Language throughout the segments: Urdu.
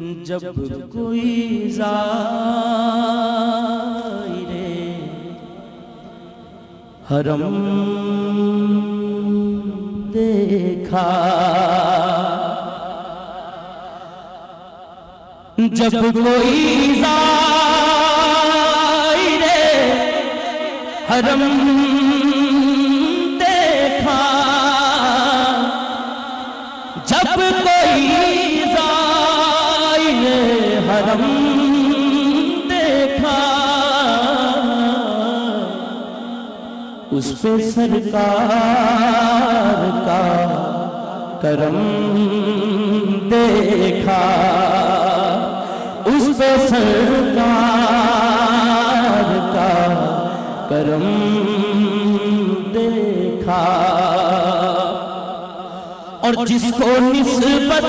جب کوئی زائر حرم دیکھا، جب کوئی زائر حرم دیکھا، جب کوئی زائر حرم دیکھا، اس پہ سرکار کا کرم دیکھا، اس پہ سرکار کا کرم دیکھا، اور جس کو نسبت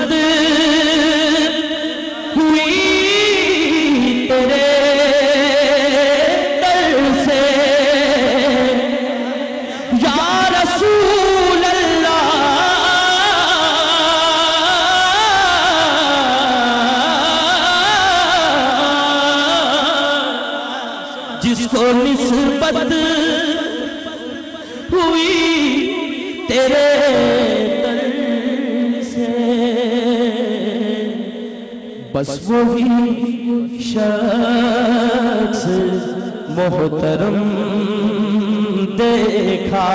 ہوئی تیرے در سے یا رسول اللہ، جس کو نسبت ہوئی تیرے در سے، بس وہی شخص محترم دیکھا۔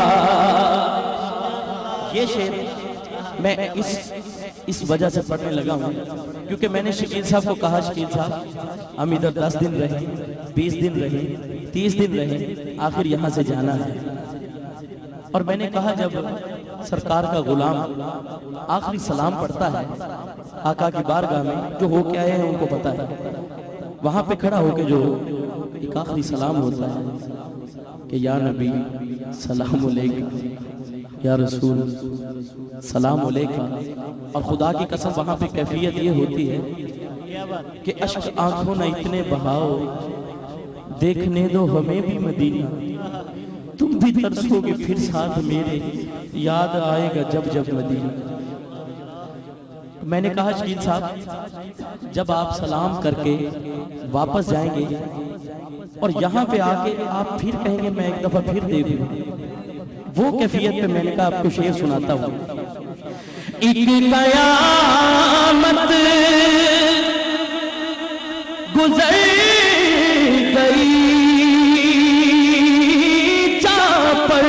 یہ شعر میں اس وجہ سے پڑھنے لگا ہوں کیونکہ میں نے شکیل صاحب کو کہا، شکیل صاحب ہم ادھر 10 دن رہے، 20 دن رہے، 30 دن رہے، آخر یہاں سے جانا ہے۔ اور میں نے کہا جب سرکار کا غلام آخری سلام پڑھتا ہے آقا کی بارگاہ میں، جو ہو کے آئے ہیں ان کو پتا ہے، وہاں پہ کھڑا ہو کے جو ایک آخری سلام ہوتا ہے کہ یا نبی سلام علیکہ، یا رسول سلام علیکہ، اور خدا کی قسم وہاں پہ کیفیت یہ ہوتی ہے کہ اشک آنکھوں نہ اتنے بہاؤ، دیکھنے دو ہمیں بھی مدینہ، تم بھی ترسو گے پھر ساتھ میرے، یاد آئے گا جب جب مدینہ۔ میں نے کہا شکیل صاحب جب آپ سلام کر کے واپس جائیں گے اور یہاں پہ آ کے آپ پھر کہیں گے میں ایک دفعہ پھر دیکھوں، وہ کیفیت پہ میں نے کہا آپ کو شعر سناتا ہوں۔ ایک قیامت گزر گئی جہاں پر،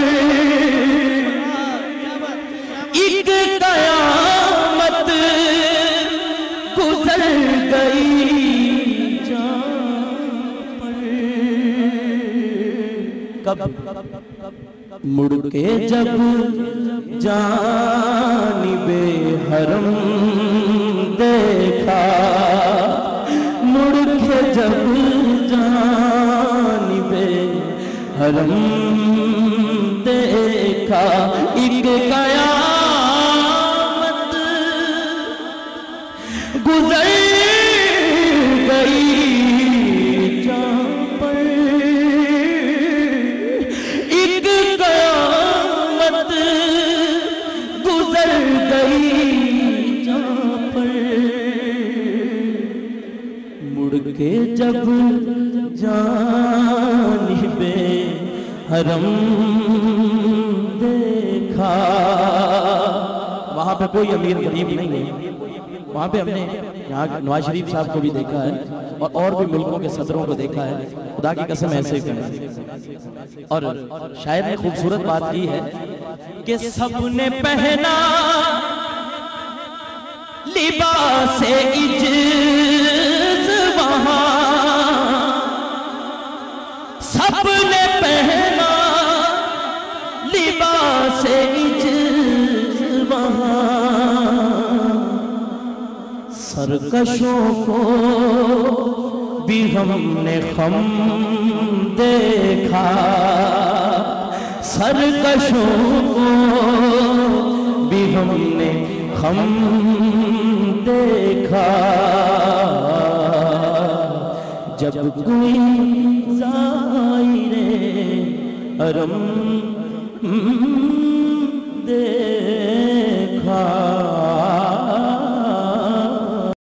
ایک قیامت گزر گئی جہاں پر، کب مڑ کے جب جانب حرم دیکھا، مڑ کے جب جانب حرم دیکھا، ایک قیامت گزر گئی جہاں پر، ایک قیامت گزر گئی جہاں پر، مڑ کے جب جانب حرم دیکھا، وہاں پہ کوئی امیر غریب نہیں ہے، وہاں پہ ہم نے یہاں نواز شریف صاحب کو بھی دیکھا ہے اور بھی ملکوں کے صدروں کو دیکھا ہے، خدا کی قسم ایسے کریں۔ اور شاعر نے خوبصورت بات کی ہے کہ سب نے پہنا لباس عجز وہاں، سب نے پہنا لباس عجز وہاں، سرکشوں کو بھی ہم نے خم دیکھا، سرکشوں کو بھی ہم نے خم دیکھا، جب کوئی زائر حرم دیکھا۔